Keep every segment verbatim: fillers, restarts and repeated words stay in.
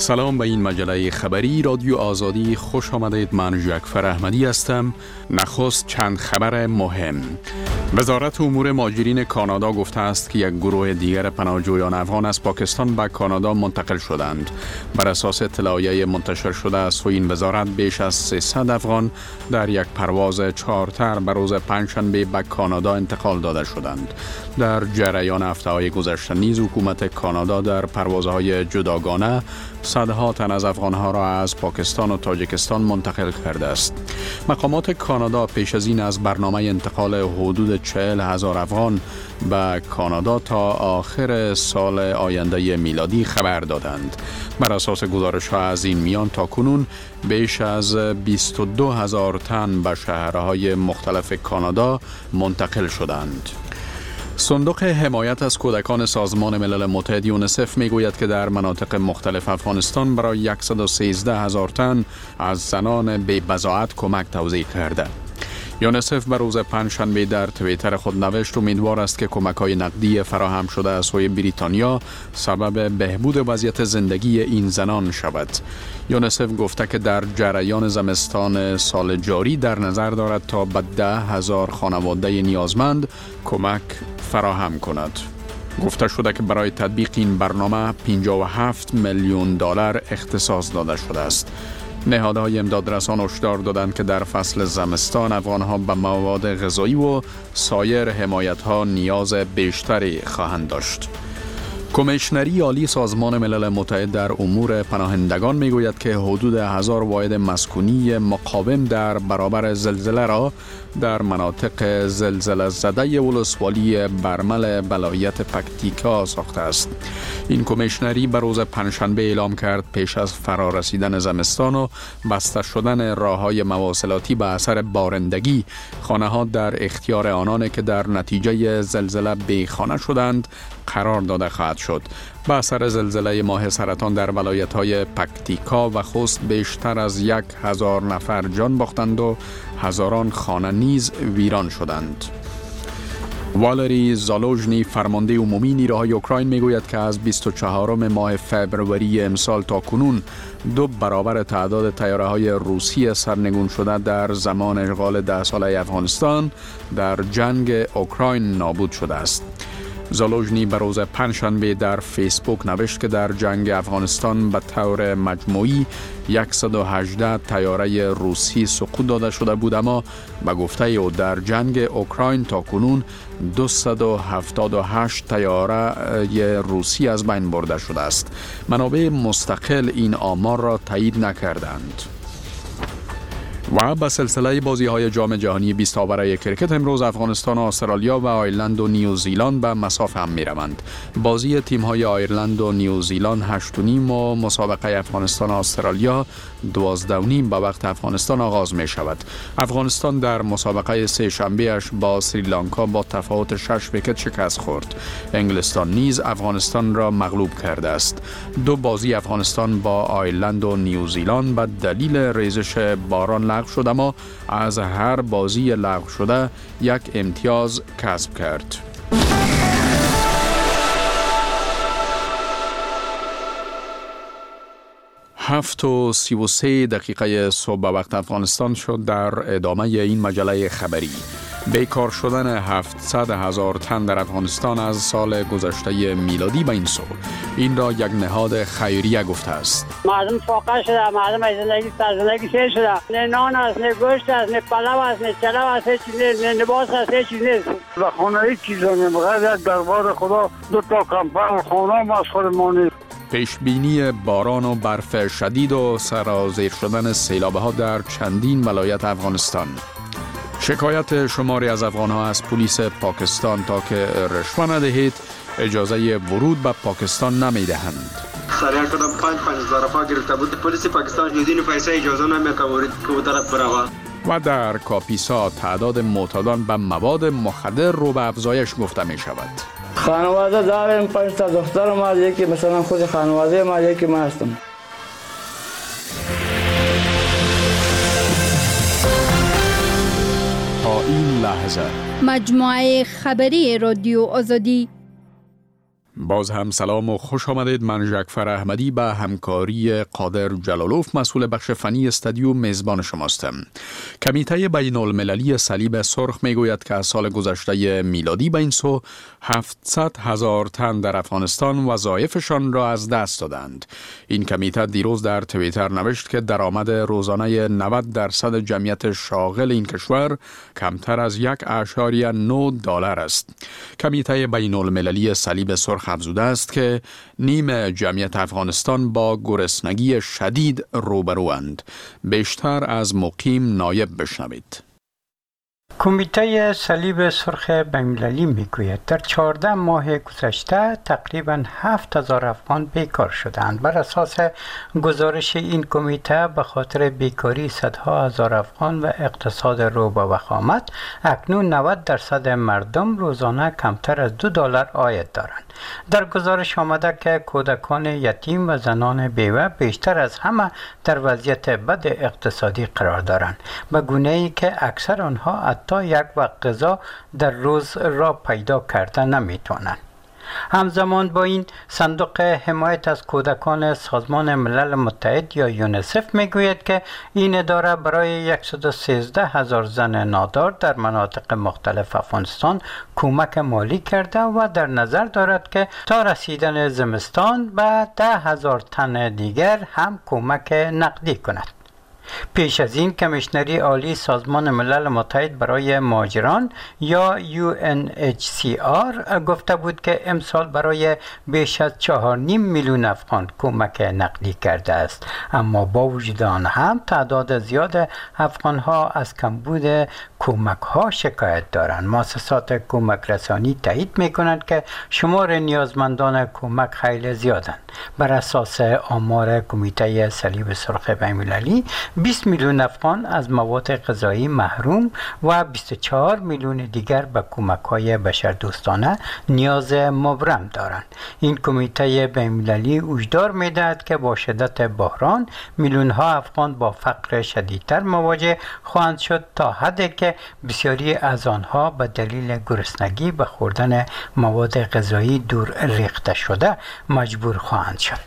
سلام به این مجله خبری رادیو آزادی، خوش آمدید. من جعفر احمدی هستم. نخست چند خبر مهم. وزارت امور مهاجرین کانادا گفته است که یک گروه دیگر پناهجویان افغان از پاکستان به کانادا منتقل شدند. بر اساس اطلاعیه منتشر شده از سوی این وزارت، بیش از سیصد افغان در یک پرواز چارتر به روز پنجشنبه به کانادا انتقال داده شدند. در جریان هفته‌های گذشته نیز حکومت کانادا در پروازهای جداگانه صدها تن از افغانها را از پاکستان و تاجیکستان منتقل کرده است. مقامات کانادا پیش از این از برنامه انتقال حدود چهل هزار افغان به کانادا تا آخر سال آینده میلادی خبر دادند. بر اساس گزارش‌ها از این میان تاکنون بیش از بیست و دو هزار تن به شهرهای مختلف کانادا منتقل شدند. صندوق حمایت از کودکان سازمان ملل متحد یونیسف میگوید که در مناطق مختلف افغانستان برای صد و سیزده هزار تن از زنان بی بضاعت کمک توزیع کرده. یونیسف به روز پنجشنبه در توییتر خود نوشت امیدوار است که کمک‌های نقدی فراهم شده از سوی بریتانیا سبب بهبود وضعیت زندگی این زنان شود. یونیسف گفته که در جریان زمستان سال جاری در نظر دارد تا به ده هزار خانواده نیازمند کمک فراهم کند. گفته شده که برای تطبیق این برنامه پنجاه و هفت میلیون دلار اختصاص داده شده است. نهادهای امدادرسان هشدار دادند که در فصل زمستان افغانها به مواد غذایی و سایر حمایت‌ها نیاز بیشتری خواهند داشت. کمیشنری عالی سازمان ملل متحد در امور پناهندگان میگوید که حدود هزار واحد مسکونی مقاوم در برابر زلزله را در مناطق زلزله زده ولسوالی برمل ولایت پکتیکا ساخته است. این کمیشنری به روز پنجشنبه اعلام کرد پیش از فرارسیدن زمستان و بسته شدن راههای مواصلاتی به اثر بارندگی، خانه‌ها در اختیار آنان که در نتیجه زلزله بیخانه شدند قرار داده خواهد شد. به اثر زلزله ماه سرطان در ولایت‌های پکتیکا و خوست بیشتر از یک هزار نفر جان باختند و هزاران خانه نیز ویران شدند. والری زالوژنی، فرمانده عمومی نیروهای اوکراین، میگوید که از بیست و چهارم ماه فوریه امسال تا کنون دو برابر تعداد طیاره‌های روسی سرنگون شده در زمان اشغال ده ساله افغانستان در جنگ اوکراین نابود شده است. زالوژنی به روز پنجشنبه در فیسبوک نوشت که در جنگ افغانستان به طور مجموعی صد و هجده طیاره روسی سقوط داده شده بود، اما به گفته او در جنگ اوکراین تا کنون دویست و هفتاد و هشت طیاره روسی از بین برده شده است. منابع مستقل این آمار را تایید نکردند. و به سلسله بازی‌های جام جهانی بیست آوره کرکت امروز افغانستان و استرالیا و آیرلند و نیوزیلند به مسافه هم می‌روند. بازی تیم‌های آیرلند و نیوزیلند هشت و نیم و مسابقه افغانستان و استرالیا دوازده و نیم به وقت افغانستان آغاز می‌شود. افغانستان در مسابقه سه شنبه‌اش با سریلانکا با تفاوت شش ویکت شکست خورد. انگلستان نیز افغانستان را مغلوب کرده است. دو بازی افغانستان با آیرلند و نیوزیلند به دلیل ریزش باران لغو شد، اما از هر بازی لغو شده یک امتیاز کسب کرد. هفت و سی و سه دقیقه صبح به وقت افغانستان شد. در ادامه این مجله خبری، بیکار شدن هفتصد هزار تن در افغانستان از سال گذشته میلادی به این سو، این را یک نهاد خیریه گفته است. مردم فاقه شده، مردم از زندگی سر زندگی سیر شده. نه نان است، نه گوشت است، نه پلو است، نه چلو است، نه لباس است، هیچ چیز نیست. و خانه هیچ چیز نیست، بغیر یک دربار خدا دو تا کمپاین خانه هم از خودمان نیست. پیشبینی باران و برف شدید و سرازیر شدن سیلاب‌ها در چندین ولایت افغانستان. شکایت شماری از افغان‌ها از پلیس پاکستان تا که رشوه ندهید اجازه ورود به پاکستان نمی‌دهند. سریع کردم پنج پنج هزار افغان گرفته بود. پلیس پاکستان جدین پیسه اجازه نمی‌ده ورود کو طرف بروه. و در کاپیسا تعداد معتادان به مواد مخدر رو به افزایش گفته می‌شود. خانواده داریم، پنج تا دختر ما، یکی مثلا خود خانواده ما، یکی ما هستم. تا این لحظه مجموعه خبری رادیو آزادی باز هم سلام و خوش آمدید. من ژکفر احمدی به همکاری قادر جلالوف مسئول بخش فنی استودیو میزبان شماستم. کمیته بین المللی صلیب سرخ میگوید که از سال گذشته میلادی به این سو هفتصد هزار تن در افغانستان وظایفشان را از دست دادند. این کمیته دیروز در توییتر نوشت که درآمد روزانه نود درصد جمعیت شاغل این کشور کمتر از یک اعشاریه نه دلار است. کمیته بین المللی صلیب سرخ افزوده است که نیم جمعیت افغانستان با گرسنگی شدید روبروند. بیشتر از مقیم نایب بشنوید. کمیته صلیب سرخ بین‌المللی میگوید در چهارده ماه گذشته تقریباً هفت هزار افغان بیکار شدند. بر اساس گزارش این کمیته به خاطر بیکاری صدها هزار افغان و اقتصاد رو به وخامت اکنون نود درصد مردم روزانه کمتر از دو دلار عاید دارند. در گزارش آمده که کودکان یتیم و زنان بیوه بیشتر از همه در وضعیت بد اقتصادی قرار دارند، به گونه‌ای که اکثر آنها حتی یک وقت غذا در روز را پیدا کرده نمیتوانند. همزمان با این صندوق حمایت از کودکان سازمان ملل متحد یا یونیسف میگوید که این اداره برای صد و سیزده هزار زن نادار در مناطق مختلف افغانستان کمک مالی کرده و در نظر دارد که تا رسیدن زمستان به ده هزار تن دیگر هم کمک نقدی کند. پیش از این کمیشنری عالی سازمان ملل متحد برای مهاجران یا یو ان اچ سی آر گفته بود که امسال برای بیش از چهار و نیم میلیون افغان کمک نقدی کرده است، اما با وجود آن هم تعداد زیاد افغان ها از کمبود کمک ها شکایت دارند. مؤسسات کمک رسانی تایید می کنند که شمار نیازمندان کمک خیلی زیادند. بر اساس آمار کمیته صلیب سرخ بین‌المللی بیست میلیون افغان از مواد غذایی محروم و بیست و چهار میلیون دیگر به کمک‌های بشردوستانه نیاز مبرم دارند. این کمیته بین‌المللی هشدار می‌دهد که با شدت بحران میلیون‌ها افغان با فقر شدیدتر مواجه خواهند شد تا حدی که بسیاری از آنها به دلیل گرسنگی به خوردن مواد غذایی دور ریخته شده مجبور خواهند شد.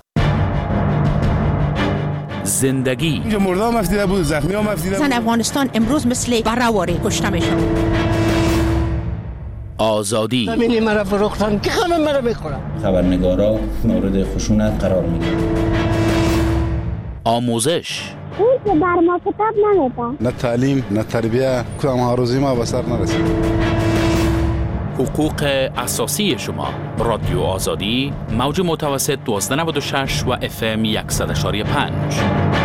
زندگی اینجا مرده هم افتیده بود، زخمی هم افتیده بود. زن افغانستان امروز مثل برآوری کشته میشن. آزادی زمینی مرا فروختن که خانم مرا میخورم. خبرنگارا مورد خشونت قرار میگیرن. آموزش اون که بر ما کتاب نمیده. نه تعلیم نه تربیه، کدام هاروزی ما به سر نرسید. حقوق اساسی شما. رادیو آزادی موج متوسط دوازده نود و شش و اف ام صد و یک و پنج.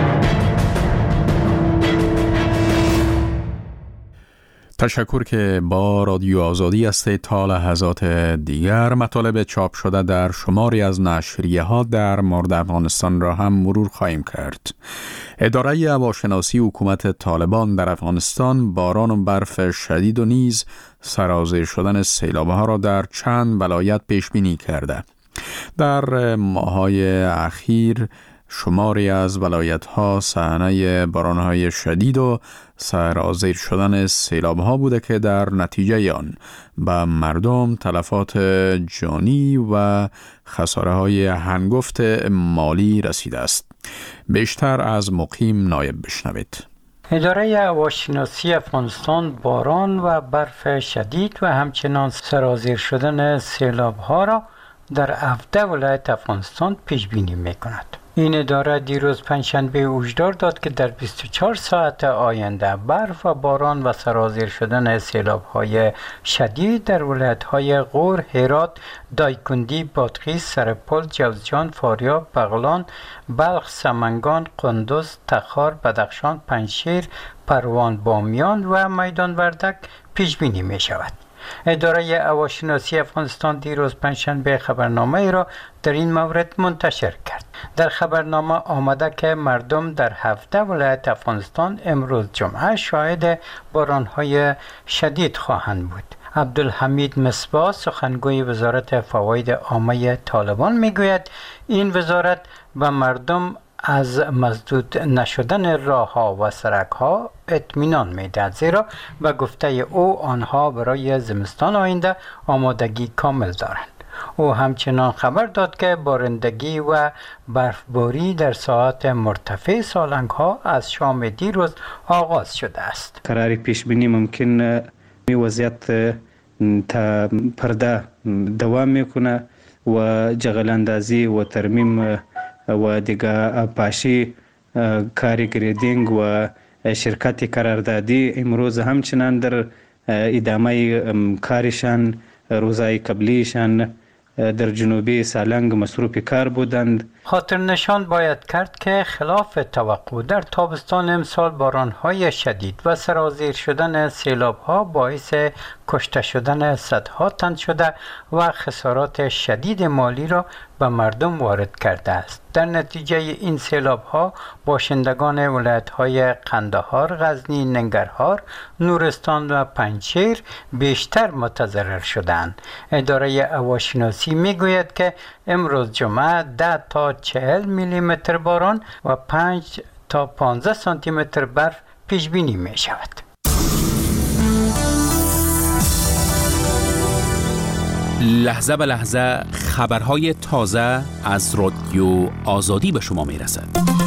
تشکر که با رادیو آزادی هستید. تا لحظات دیگر مطالب چاپ شده در شماری از نشریه ها در مورد افغانستان را هم مرور خواهیم کرد. اداره هواشناسی حکومت طالبان در افغانستان باران و برف شدید و نیز سرازیر شدن سیلاب‌ها را در چند ولایت پیش بینی کرده. در ماه‌های اخیر شماری از ولایت‌ها صحنه باران‌های شدید و سرازیر شدن سیلاب‌ها بوده که در نتیجه آن به مردم تلفات جانی و خساره‌های هنگفت مالی رسیده است. بیشتر از مقیم نایب بشنوید. اداره هواشناسی افغانستان باران و برف شدید و همچنان سرازیر شدن سیلاب‌ها را در هفده ولایت افغانستان پیش بینی می‌کند. این اداره دیروز پنجشنبه هشدار داد که در بیست و چهار ساعت آینده برف و باران و سرازیر شدن سیلاب‌های شدید در ولایت‌های غور، هرات، دایکندی، بادغیس، سرپل، جوزجان، فاریاب، بغلان، بلخ، سمنگان، قندوز، تخار، بدخشان، پنجشیر، پروان، بامیان و میدان وردک پیش بینی می شود. اداره هواشناسی افغانستان دیروز پنجشنبه خبرنامه ای را در این مورد منتشر کرد. در خبرنامه آمده که مردم در هفده ولایت افغانستان امروز جمعه شاهد باران‌های شدید خواهند بود. عبدالحمید مصباح سخنگوی وزارت فواید عامه طالبان میگوید این وزارت به مردم از مسدود نشدن راه‌ها و سرک‌ها اطمینان می‌دهد، زیرا به گفته او آنها برای زمستان آینده آمادگی کامل دارند. او همچنان خبر داد که بارندگی و برفباری در ساعات مرتفع سالنگ ها از شام دیروز آغاز شده است. قرار پیش بینی ممکن می وضعیت تا پرده دوام میکنه و جغل اندازی و ترمیم و دیگه پاشی کاری گریدینگ و شرکت قراردادی امروز همچنان در ادامه کارشان روزهای قبلیشان در جنوبی سالنگ مصروف کار بودند. خاطر نشان باید کرد که خلاف توقع در تابستان امسال بارانهای شدید و سرازیر شدن سیلابها باعث کشته شدن صدها تن شده و خسارات شدید مالی را به مردم وارد کرده است. در نتیجه این سیلابها باشندگان ولایت‌های قندهار، غزنی، ننگرهار، نورستان و پنجشیر بیشتر متضرر شدند. اداره هواشناسی میگوید که امروز جمعه ده تا چهل میلی متر باران و پنج تا پانزده سانتی متر برف پیش بینی می شود. لحظه به لحظه خبرهای تازه از رادیو آزادی به شما می رسد.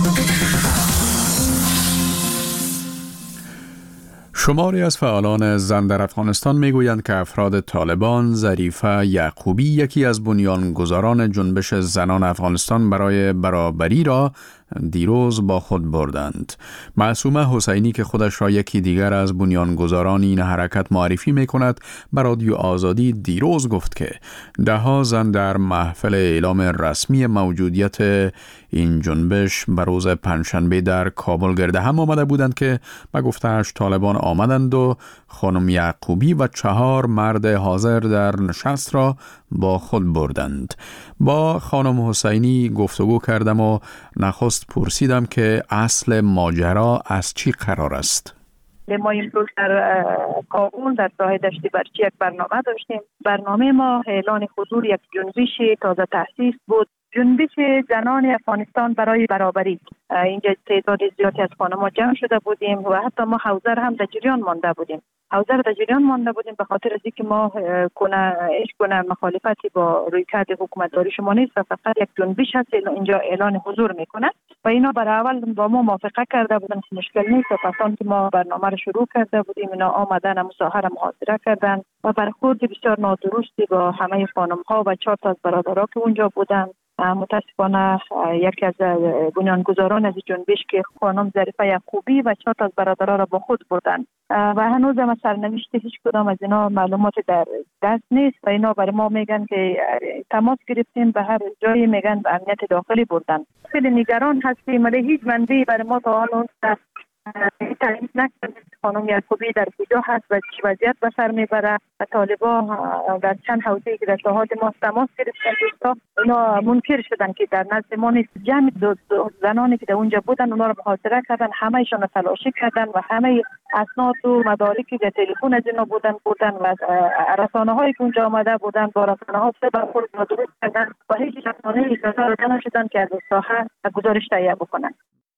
شماری از فعالان زن در افغانستان میگویند که افراد طالبان ظریفه یعقوبی یکی از بنیانگذاران جنبش زنان افغانستان برای برابری را دیروز با خود بردند. معصومه حسینی که خودش را یکی دیگر از بنیانگذاران این حرکت معرفی می کند به رادیو آزادی دیروز گفت که ده ها زن در محفل اعلام رسمی موجودیت این جنبش به روز پنجشنبه در کابل گرد هم آمده بودند که به گفته‌اش طالبان آمدند و خانم یعقوبی و چهار مرد حاضر در نشست را با خود بردند. با خانم حسینی گفتگو کردم و نخست پرسیدم که اصل ماجرا از چی قرار است. ما امروز در کابل در ساحه دشت برچی یک برنامه داشتیم. برنامه ما اعلان حضور یک جنبش تازه تأسیس بود، جنبش زنان افغانستان برای برابری. اینجا تعداد زیادی از خانم‌ها جمع شده بودیم و حتی ما حوزه هم در جریان مانده بودیم. حوزه در جریان مانده بودیم به خاطر از اینکه ما کنه ايش کنه مخالفتی با رویکرد حکومتداری شما نیست و فقط یک جنبش هست اینجا اعلان حضور میکنه و اینا برای اول با ما موافقه کرده بودن که مشکل نیست و پس که ما برنامه رو شروع کرده بودیم اینا آمدن مصاحبه محاضره کردن و برخورد بسیار نادرستی با همه خانم‌ها و چهار تا از برادرها که اونجا بودن. متاسفانه یکی از بنیانگذاران از جنبش که خانم ظریفه یعقوبی و چهار تا از برادرها را با خود بردن و هنوز هم سرنوشت هیچ کدام از اینا معلومات در دست نیست و اینا برای ما میگن که تماس گرفتیم به هر جایی میگن به امنیت داخلی بردن. خیلی نگران هستیم ولی هیچ منبعی برای ما تا حالا تعیین نکرده خانم یعقوبی در کجا هست و چه وضعیت به سر میبره و طالبان در چند حوزه‌ای که در ساحات ما تماس گرفتن دوستا اینا منکر شدن که در نزد ما نیست. جمع دو دو زنانی که در اونجا بودن اونا رو محاصره کردن، همه ایشون رو تلاشی کردن و همه اسناد و مدارکی در تلفن از اینا بودن بودن و رسانه‌هایی که اونجا آمده بودن با رسانه‌ها سه برخورد درست کردن و هیچ رسانه‌ای اجازه نشدن که از ساحه گزارش تهیه بکنن.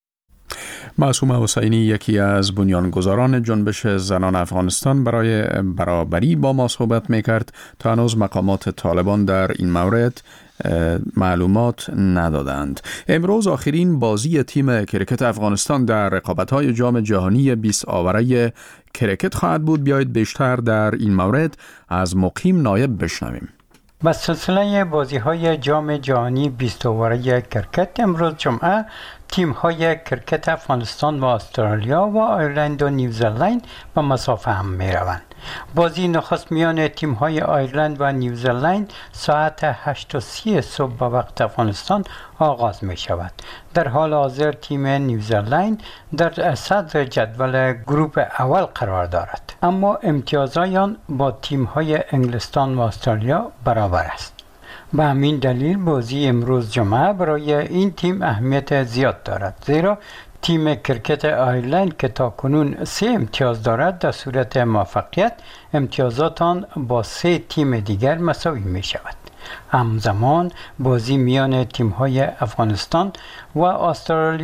معصومه حسینی یکی از بنیانگذاران جنبش زنان افغانستان برای برابری با ما صحبت میکرد. تا هنوز مقامات طالبان در این مورد معلومات ندادند. امروز آخرین بازی تیم کرکت افغانستان در رقابت‌های جام جهانی بیست آوره کرکت خواهد بود. بیایید بیشتر در این مورد از مقیم نایب بشنویم. با سلسله بازی‌های جام جهانی بیست آوره کرکت امروز جمعه تیم‌های کرکت افغانستان و استرالیا و آیرلند و نیوزلند به مسافه هم می‌روند. بازی نخست میان تیم‌های آیرلند و نیوزلند ساعت هشت و سی صبح به وقت افغانستان آغاز می‌شود. در حال حاضر تیم نیوزلند در صدر جدول گروپ اول قرار دارد، اما امتیازایان با تیم‌های انگلستان و استرالیا برابر است. به همین دلیل بازی امروز جمعه برای این تیم اهمیت زیاد دارد، زیرا تیم کرکت آیرلند که تاکنون سه امتیاز دارد در صورت موفقیت امتیازات آن با سه تیم دیگر مساوی می شود. همزمان بازی میان تیم‌های افغانستان و استرالیا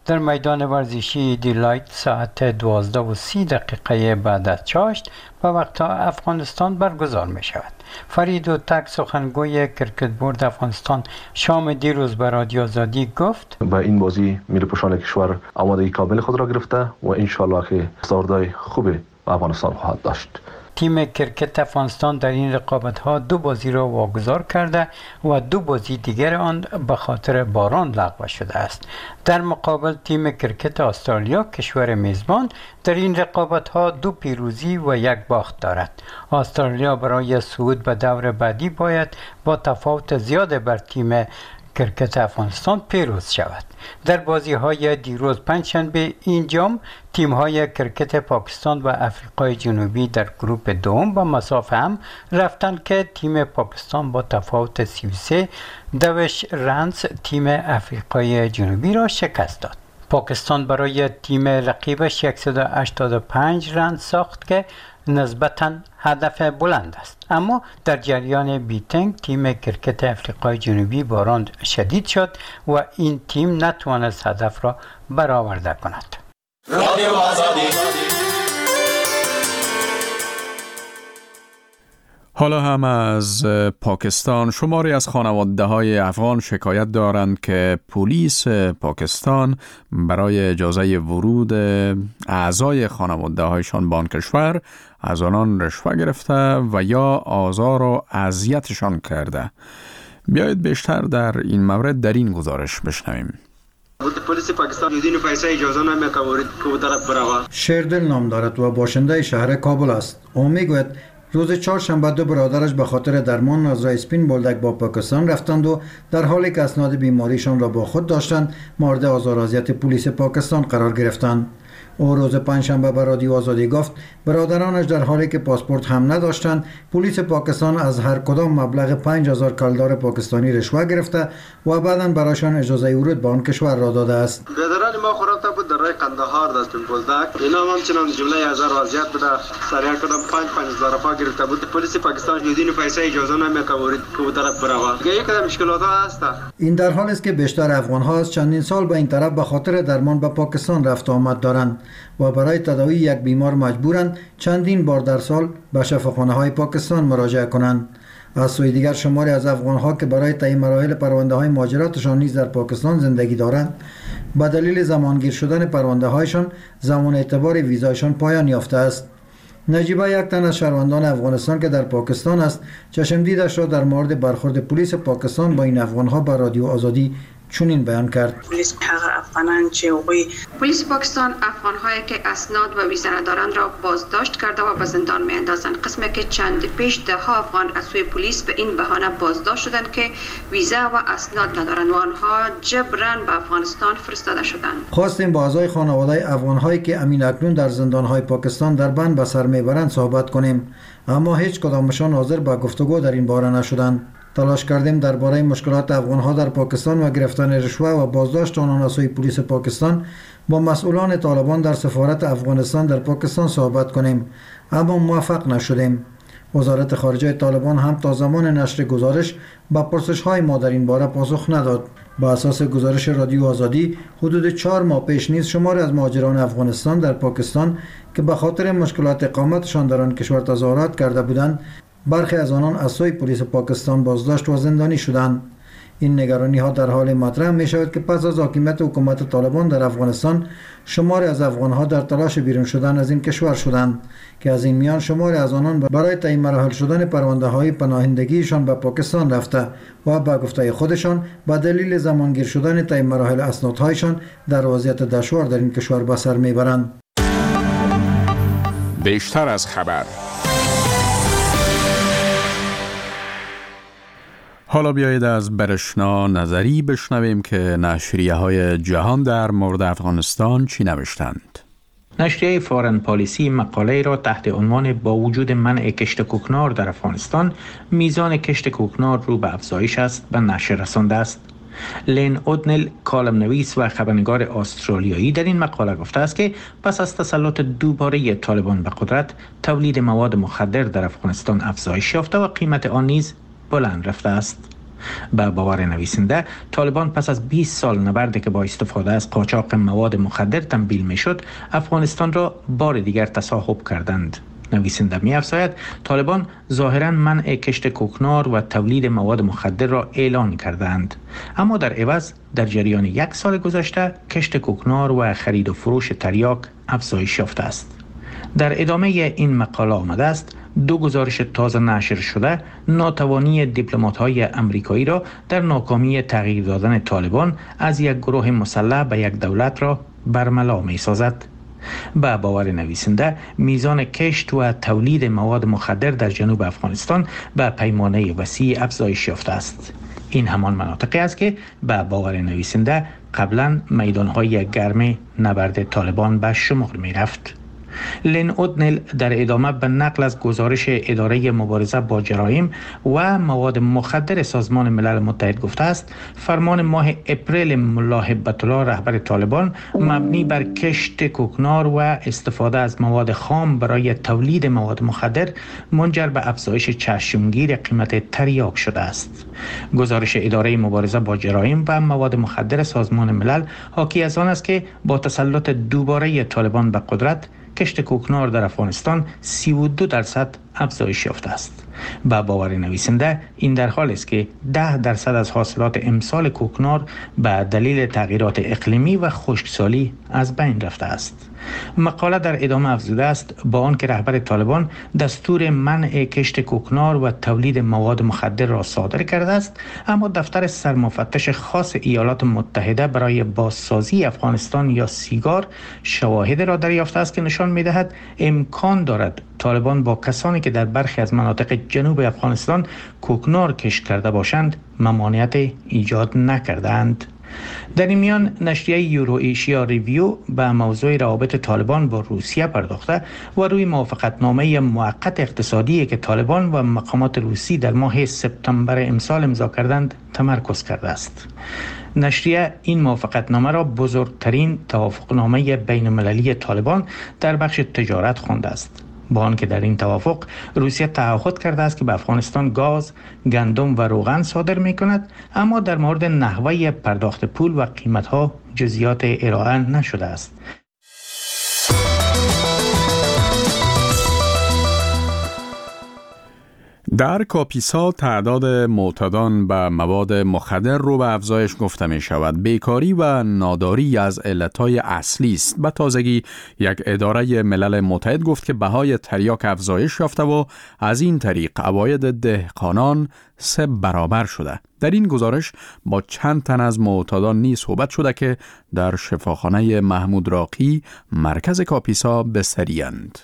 در میدان ورزشی دیلایت ساعت دوازده و سی دقیقه بعد از چاشت به وقت افغانستان برگزار می شود. فرید و تک سخنگوی کرکت بورد افغانستان شام دیروز به رادیو آزادی گفت با این بازی ملی پوشان کشور آمادگی کامل خود را گرفته و انشالله که استعدادهای خوبی به افغانستان خواهد داشت. تیم کرکت افغانستان در این رقابت‌ها دو بازی را واگذار کرده و دو بازی دیگر آن به خاطر باران لغو شده است. در مقابل تیم کرکت استرالیا کشور میزبان در این رقابت‌ها دو پیروزی و یک باخت دارد. استرالیا برای صعود به دور بعدی باید با تفاوت زیاد بر تیم کرکت افغانستان پیروز شود. در بازی های دیروز پنجشنبه اینجام تیم های کرکت پاکستان و افریقای جنوبی در گروپ دوم به مسافه هم رفتند که تیم پاکستان با تفاوت سی و سه دوش رنز تیم افریقای جنوبی را شکست داد. پاکستان برای تیم رقیبش صد و هشتاد و پنج رن ساخت که نسبتاً هدف بلند است، اما در جریان بیتنگ تیم کرکت افریقای جنوبی باران شدید شد و این تیم نتوانست هدف را برآورده کند. رادیو آزادی. حالا هم از پاکستان شماری از خانواده های افغان شکایت دارند که پلیس پاکستان برای اجازه ورود اعضای خانواده هایشان به آن کشور از آنان رشوه گرفته و یا آزار و اذیتشان کرده. بیایید بیشتر در این مورد در این گزارش بشنویم. پلیس پاکستان یودین پیسه اجازه نمیده ورود کو طرف بروه. شیردل نام دارد و باشنده شهر کابل است. او میگوید روز چهارشنبه دو برادرش به خاطر درمان از راه اسپین بولدک با پاکستان رفتند و در حالی که اسناد بیماریشان را با خود داشتند مورد آزار و اذیت پلیس پاکستان قرار گرفتند. او روز پنجشنبه به رادیو آزادی گفت برادرانش در حالی که پاسپورت هم نداشتند پلیس پاکستان از هر کدام مبلغ پنج هزار کلدار پاکستانی رشوه گرفته و بعداً برایشان اجازه ورود به آن کشور را داده است. برادران ما خورده بود در راه قندهار در اسپین بولدک. اینا هم همچنان جمله هزار وضعیت بوده. سریع کدام پنج پنج هزار افغان گرفته بود. پلیس پاکستان یودین پیسه اجازه نمیده ورود کو طرف بروه. دیگه یک کدام مشکلات هست. این در حالی است که بیشتر افغان ها از چندین سال به این طرف به خاطر درمان به پاکستان رفت آمد دارند و برای تداوی یک بیمار مجبورند چندین بار در سال به شفاخانه های پاکستان مراجعه کنند. از سوی دیگر شماری از افغان ها که برای طی مراحل پرونده های مهاجرتشان نیز در پاکستان زندگی دارند به دلیل زمانگیر شدن پرونده هایشان زمان اعتبار ویزایشان پایان یافته است. نجیبه یک تن از شهروندان افغانستان که در پاکستان است چشم دیدش را در مورد برخورد پلیس پاکستان با این افغان ها بر رادیو آزادی چنین بیان کرد. پلیس هغه افغانان چې وی پلیس پاکستان افغان هایی که اسناد و ویزا ندارند را بازداشت کرده و به زندان میاندازند. قسمی که چند پیش ده ها افغان از سوی پلیس به این بهانه بازداشت شدند که ویزا و اسناد ندارند و آنها جبران به افغانستان فرستاده شدند. خواستیم با اعضای خانواده افغان هایی که امین اکنون در زندان های پاکستان در بند به سر میبرند صحبت کنیم، اما هیچ کدامشان حاضر به گفتگو در این باره نشدند. تلاش کردیم درباره مشکلات افغان‌ها در پاکستان و گرفتن رشوه و بازداشت آنان از سوی پلیس پاکستان با مسئولان طالبان در سفارت افغانستان در پاکستان صحبت کنیم، اما موفق نشدیم. وزارت خارجه طالبان هم تا زمان نشر گزارش با پرسش‌های ما در این باره پاسخ نداد. با اساس گزارش رادیو آزادی حدود چهار ماه پیش نیز شماری از مهاجران افغانستان در پاکستان که به خاطر مشکلات اقامتشان در آن کشور تظاهرات کرده بودند برخی از آنان از سوی پلیس پاکستان بازداشت و زندانی شدند. این نگرانی ها در حال مطرح می شود که پس از حاکمیت حکومت طالبان در افغانستان شماری از افغان ها در تلاش بیرون شدن از این کشور شدند که از این میان شماری از آنان برای تعیین مراحل شدن پرونده های پناهندگیشان به پاکستان رفته و به گفته خودشان به دلیل زمانگیر شدن تعیین مراحل اسنادهایشان در وضعیت دشوار در این کشور به سر میبرند. بیشتر از خبر. حالا بیایید از برشنا نظری بشنویم که نشریه های جهان در مورد افغانستان چی نوشتند. نشریه فارن پالیسی مقاله را تحت عنوان با وجود منع کشت کوکنار در افغانستان میزان کشت کوکنار رو به افزایش است به نشر رسانده است. لین اودنل کالم نویس و خبرنگار استرالیایی در این مقاله گفته است که پس از تسلط دوباره طالبان به قدرت تولید مواد مخدر در افغانستان افزایش یافته و قیمت آن نیز بلند رفته است. به باور نویسنده، طالبان پس از بیست سال نبردی که با استفاده از قاچاق مواد مخدر تنبیل میشد، افغانستان را بار دیگر تصاحب کردند. نویسنده می افزاید طالبان ظاهراً منع کشت کوکنار و تولید مواد مخدر را اعلان کردند، اما در عوض در جریان یک سال گذشته کشت کوکنار و خرید و فروش تریاک افزایش یافته است. در ادامه این مقاله آمده است دو گزارش تازه نشر شده ناتوانی دیپلمات‌های امریکایی را در ناکامی تغییر دادن طالبان از یک گروه مسلح به یک دولت را برملا می سازد. به باور نویسنده، میزان کشت و تولید مواد مخدر در جنوب افغانستان به پیمانه وسیع افزایش یافته است. این همان مناطقی است که به باور نویسنده قبلا میدانهای گرم نبرد طالبان به شمار می رفت. لین اودنل در ادامه به نقل از گزارش اداره مبارزه با جرایم و مواد مخدر سازمان ملل متحد گفته است فرمان ماه اپریل ملا هبت الله رهبر طالبان مبنی بر کشت کوکنار و استفاده از مواد خام برای تولید مواد مخدر منجر به افزایش چشمگیر قیمت تریاک شده است. گزارش اداره مبارزه با جرایم و مواد مخدر سازمان ملل حاکی از آن است که با تسلط دوباره طالبان به قدرت کشت کوکنار در افغانستان سی و دو درصد افزایش یافته است. به باور نویسنده این در حالی است که ده درصد از حاصلات امسال کوکنار به دلیل تغییرات اقلیمی و خشکسالی از بین رفته است. مقاله در ادامه افزوده است با آنکه رهبر طالبان دستور منع کشت کوکنار و تولید مواد مخدر را صادر کرده است، اما دفتر سرمفتش خاص ایالات متحده برای بازسازی افغانستان یا سیگار شواهد را دریافته است که نشان می‌دهد امکان دارد طالبان با کسانی که در برخی از مناطق جنوب افغانستان کوکنار کشت کرده باشند ممانعت ایجاد نکردند. در این میان نشریه یورو ایشیا ریویو به موضوع روابط طالبان با روسیه پرداخته و روی موافقتنامه موقت اقتصادی که طالبان و مقامات روسی در ماه سپتامبر امسال امضا کردند تمرکز کرده است. نشریه این موافقتنامه را بزرگترین توافقنامه بین المللی طالبان در بخش تجارت خوانده است، با آنکه در این توافق روسیه تعهد کرده است که به افغانستان گاز، گندم و روغن صادر می کند، اما در مورد نحوه پرداخت پول و قیمتها جزئیات ارائه نشده است. در کاپیسا تعداد معتادان به مواد مخدر رو به افزایش گفته می شود. بیکاری و ناداری از علتهای اصلی است. به تازگی یک اداره ملل متحد گفت که بهای تریاک افزایش یافته و از این طریق عواید دهقانان سه برابر شده. در این گزارش با چند تن از معتادان نیز صحبت شده که در شفاخانه محمود راقی مرکز کاپیسا بستری‌اند.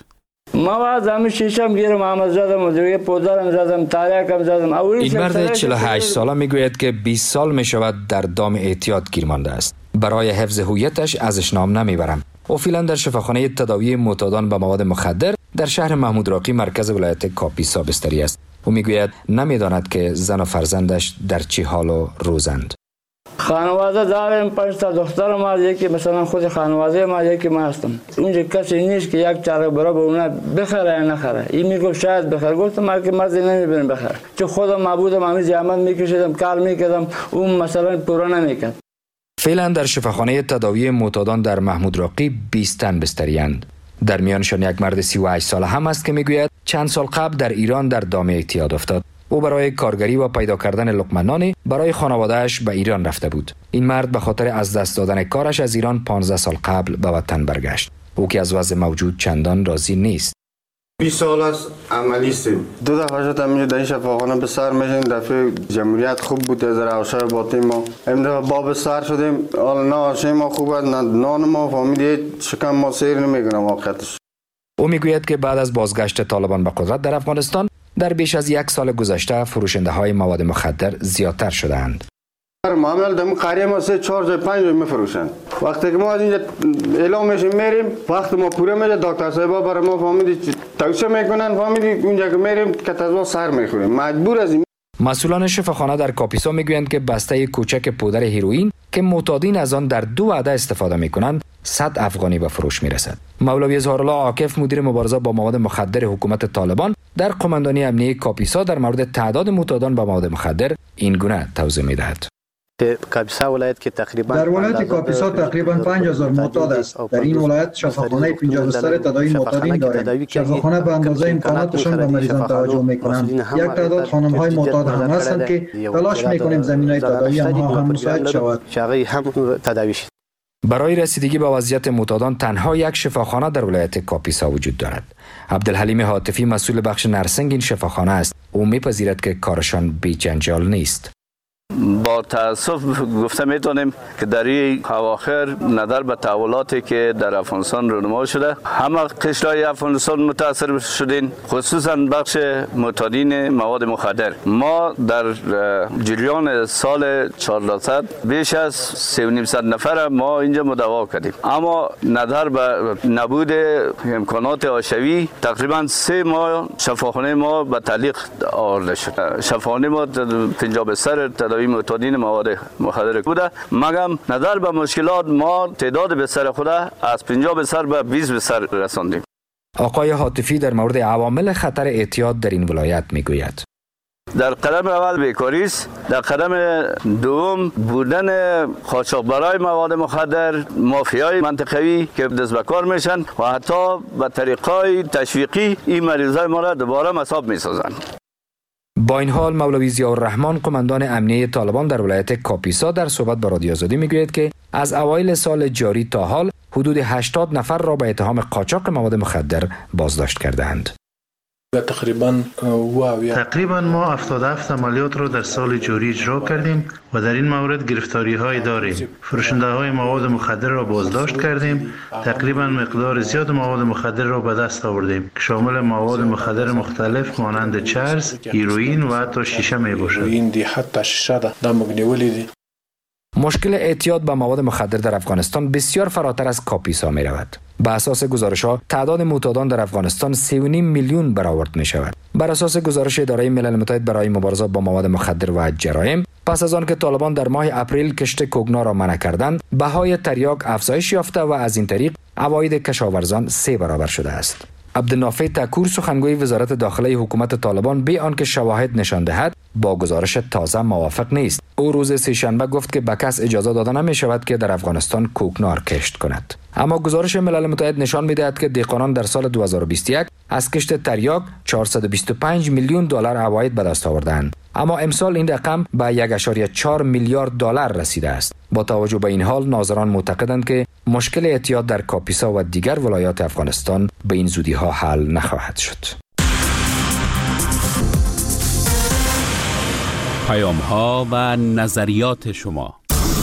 ما زمین شیشم گیرم محمد زدم و دیگه پودرم زدم تریاکم زدم. این مرد چهل و هشت ساله میگوید که بیست سال میشود در دام اعتیاد گیر مانده است. برای حفظ هویتش ازش نام نمیبرم. او فعلا در شفاخانه تداوی معتادان به مواد مخدر در شهر محمود راقی مرکز ولایت کاپیسا بستری است. او میگوید نمیداند که زن و فرزندش در چه حال و روزند. خانواده دارم، پنج تا دختر ما، یکی مثلا خود خانواده ما، یکی ما هستم. اونجا کسی نیست که یک چاره برای به اونا بخره یا نخره. این میگفت شاید بخره، گفتم من که مرضی نمیبینم بخره، چون خودم معبودم همیشه زحمت میکشیدم، کار میکردم، اون مثلا پورا نمیکرد. فعلا در شفاخانه تداوی معتادان در محمود راقی بیست تن بستری‌اند. در میانشان یک مرد سی و هشت ساله هم است که میگوید چند سال قبل در ایران در دام اعتیاد افتاد. او برای کارگری و پیدا کردن لقمه نانی برای خانواده‌اش به ایران رفته بود. این مرد به خاطر از دست دادن کارش از ایران پانزده سال قبل به وطن برگشت. او که از وضع موجود چندان راضی نیست. بیست سال است عملی استیم. دو دفعه شد همینجا در این شفاخانه به سر میشیم. دفعه جمهوریت خوب بود، از روشای باطی ما. این دفعه باب سر شدیم. حالا نه آشای ما خوب است، نه نان ما فهمیدید شکم ما سیر نمیکنم واقعیتش. او میگوید که بعد از بازگشت طالبان به قدرت در افغانستان در بیش از یک سال گذشته فروشنده های مواد مخدر زیادتر شدند. معامل دم قریه ما سه چهار جای پنج جای میفروشند. وقتی که ما از اینجا اعلام میشیم میریم، وقت ما پوره میشه، دکتر صاحبا برای ما فهمیدی توصیه میکنن، فهمیدی اونجا که میریم کتازوا سر میخوریم، مجبور از این. مسئولان شفاخانه در کاپیسا میگویند که بسته کوچک پودر هیروئین که معتادین از آن در دو وعده استفاده میکنند صد افغانی به فروش میرسد. مولوی اظهارالله عاکف مدیر مبارزه با مواد مخدر حکومت طالبان در قماندانی امنیه کاپیسا در مورد تعداد معتادان به مواد مخدر این گونه توضیح می‌دهد. کاپیسا ولایت که تقریبا در ولایت کاپیسا تقریبا پنج هزار معتاد است. در این ولایت شفاخانه پنجاه بستر تداوی معتادین داریم. شفاخانه به اندازه امکاناتشان به مریضان توجه میکنند. یک تعداد خانم‌های معتاد هم هستند که تلاش میکنیم زمینه تداوی آنها هم مساعد شود. برای رسیدگی به وضعیت معتادان تنها یک شفاخانه در ولایت کاپیسا وجود دارد. عبدالحلیم حاطفی مسئول بخش نرسنگ این شفاخانه است. او میپذیرد که کارشان بی جنجال نیست. با تاسف گفته میتونیم که در این اواخر نظر به تحولاتی که در افغانستان رونما شده همه قشرهای افغانستان متاثر شدین، خصوصا بخش معتادین مواد مخدر. ما در جریان سال چهارصد بیش از سه و نیم صد نفر ما اینجا مداوا کردیم، اما نظر به نبود امکانات حاشیه‌ای تقریبا سه ماه شفاخانه ما به تعلیق آورده شد. شفاخانه ما پنجاه بستر تداوی معتادین مواد مخدر بوده، مگم نظر به مشکلات ما تعداد بستر خود از پنجاه بستر به بیست بستر رساندیم. آقای حاطفی در مورد عوامل خطر اعتیاد در این ولایت میگوید. در قدم اول بیکاری است، در قدم دوم بودن قاچاقبرای مواد مخدر، مافیای منطقوی که دست به کار میشن و حتی به طریقای تشویقی این مریضای ما را دوباره مصاب میسازند. با این حال مولوی ضیاءالرحمن قماندان امنیه طالبان در ولایت کاپیسا در صحبت با رادیو آزادی میگوید که از اوایل سال جاری تا حال حدود هشتاد نفر را به اتهام قاچاق مواد مخدر بازداشت کردند. تقریبا تقریبا ما هفتاد و هفت عملیات را در سال جاری اجرا کردیم و در این مورد گرفتاری های داریم. فروشنده های مواد مخدر را بازداشت کردیم. تقریبا مقدار زیاد مواد مخدر را به دست آوردیم که شامل مواد مخدر مختلف مانند چرس، هیروئین و حتی شیشه می باشد. مشکل اعتیاد به مواد مخدر در افغانستان بسیار فراتر از کاپیسا می رود. بر اساس گزارش‌ها تعداد معتادان در افغانستان سه و نیم میلیون برآورد می شود. بر اساس گزارش اداره ملل متحد برای مبارزه با مواد مخدر و جرایم، پس از آن که طالبان در ماه اپریل کشت کوگنا را منع کردند، بهای تریاک افزایش یافته و از این طریق عواید کشاورزان سه برابر شده است. عبدالنافع تکور سخنگوی وزارت داخلی حکومت طالبان بی آنکه شواهد نشان دهد با گزارش تازه موافق نیست. او روز سه‌شنبه گفت که به کس اجازه داده نمی شود که در افغانستان کوکنار کشت کند. اما گزارش ملل متحد نشان می دهد که دهقانان در سال دو هزار و بیست و یک از کشت تریاک چهارصد و بیست و پنج میلیون دلار عواید به دست آوردند، اما امسال این رقم به یک و چهار میلیارد دلار رسیده است. با توجه به این حال ناظران معتقدند که مشکل اعتیاد در کاپیسا و دیگر ولایات افغانستان به این زودی ها حل نخواهد شد. پیام ها و نظریات شما.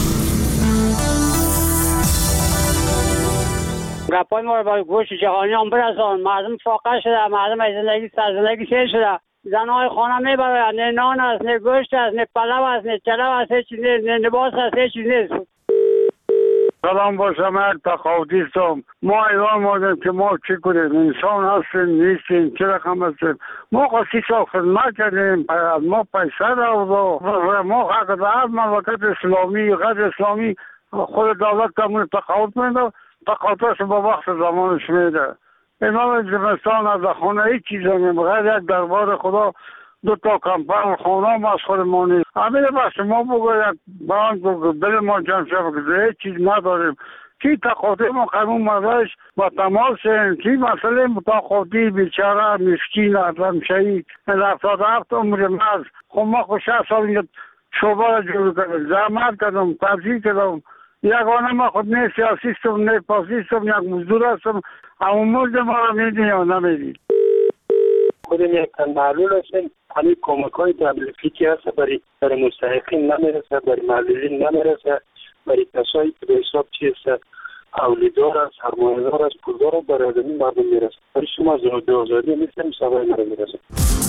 گپای ما رو با گوش جهانی هم برسان. مردم فاقه شده، مردم از زندگی سرزندگی سیر شده. زنهای خانه میبرن، نه نان است، نه گوشت است، نه پلو است، نه چلو است، نه لباس است، هیچ چیز نیست. سلام با شما، تقاضی هستم. ما ایران مادیم که ما چی کنیم؟ انسان هستیم نیستیم، چه رقم هستیم؟ ما خواهی سال خدمت کردیم، ما پیسه دارد، ما حق دارد مملکت اسلامی، غیر اسلامی خود دولت کمون تقاضی میده، تقاضیش با وقت زمانش میده. امام زمستان از خانه هیچ چیز نمیم، غیر یک دربار خدا دو تا کمپر خانه هم از خودمانی. همین بس ما بگو یک بانک بگو بل ما جمع شد هیچ چیز نداریم. کی تقاضی ما قانون مدرش با تماس کی مسئله متقاضی بیچاره مسکین آدم شهید هفتاد و هفت عمر مرز. خب ما خود شصت سال اینجا شعبه را جور کردم، زحمت کردم، تبذیر کردم. یگانه ما خود نه سیاسیستم نه پاسیستم، یک مزدور هستم. اما مزد ما را میدین یا نمیدین. خودم یک تن معلول هستیم. همین کمک های تبلیغی که هست برای برای مستحقین نمیرسه، برای معلولین نمیرسه، برای کسایی که به حساب چی هست اولیدار است، سرمایه‌دار است، پولدار است، برای آدمی مردم میرسه. برای شما زنده آزادی میتونیم سوای مرا میرسه.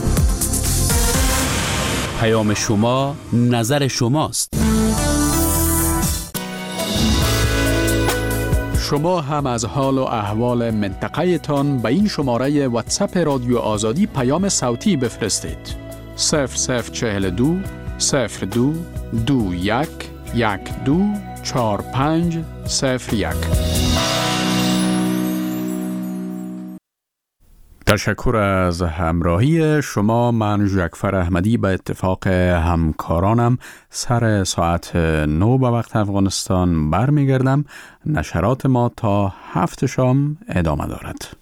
پیام شما نظر شماست. شما هم از حال و احوال منطقه تان به این شماره واتساپ رادیو آزادی پیام صوتی بفرستید. صفر صفر چهل دو صفر دو دو یک یک دو چهار پنج صفر یک. تشکر از همراهی شما. من جعفر احمدی به اتفاق همکارانم سر ساعت نو به وقت افغانستان برمیگردم. نشرات ما تا هفت شام ادامه دارد.